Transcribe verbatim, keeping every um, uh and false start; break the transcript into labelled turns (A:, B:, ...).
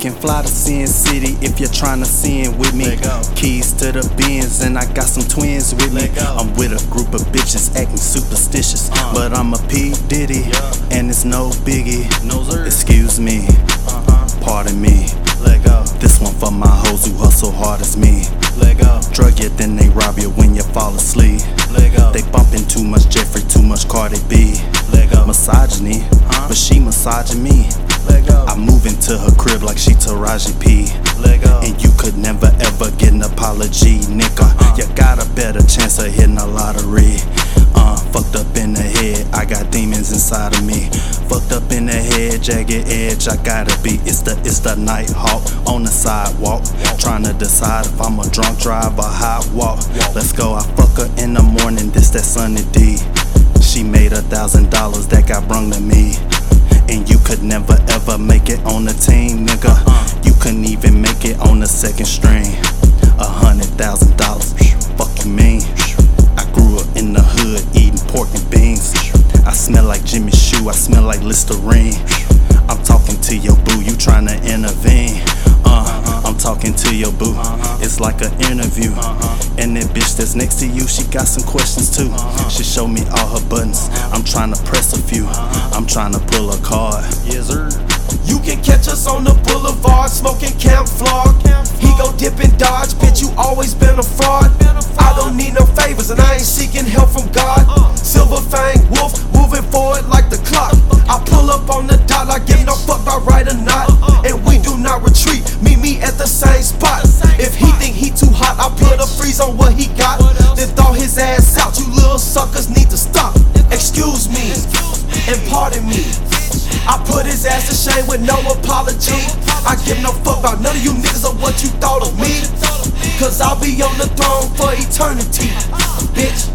A: can fly to Sin City if you're trying to sin with me. Keys to the Benz and I got some twins with me. I'm with a group of bitches acting superstitious, uh, but I'm a P. Diddy, yeah, and it's no biggie. No, excuse me, uh-huh, pardon me. Let go. This one for my hoes who hustle hard as me. Let go. Drug you, then they rob you when you fall asleep. Let go. They bumping too much Jeffrey, too much Cardi B. Let go. Misogyny, huh? But she massaging me. Let go. I move into her crib like she Taraji P. Let go. And you could never ever get an apology, nigga. Uh. You got a better chance of hitting a lottery. Uh, fucked up in the head, I got demons inside of me. Fucked up in the head, jagged edge, I gotta be. It's the it's the night hawk on the sidewalk, trying to decide if I'm a drunk drive or hot walk. Let's go, I fuck her in the morning, this that Sunny D. She made a thousand dollars that got brung to me. And you could never ever make it on the team, nigga. You couldn't even make it on the second string. A hundred thousand dollars, fuck you mean? I grew up in the hood eating pork and beans. I smell like Jimmy Choo, I smell like Listerine. I'm talking to your boo, you tryna intervene. Uh, I'm talking to your boo, it's like an interview. And that bitch that's next to you, she got some questions too. She showed me all her buttons, I'm tryna press a few. I'm tryna pull a card. Yes, sir.
B: You can catch us on the boulevard, smoking Camp Flog. He go dip and dodge, bitch, you always been a fraud. I don't need no favors and I ain't seeking help from God. Silver Fang Wolf, moving forward like the clock. I pull up on the dot, I give no fuck about right or not. And we do not retreat, meet me at the same spot. If he think he too hot, I put a freeze on what he got. Then throw his ass out, you little suckers need to stop. Excuse me, and pardon me. I put his ass to shame with no apology. I give no fuck about none of you niggas or what you thought of me. Cause I'll be on the throne for eternity, bitch.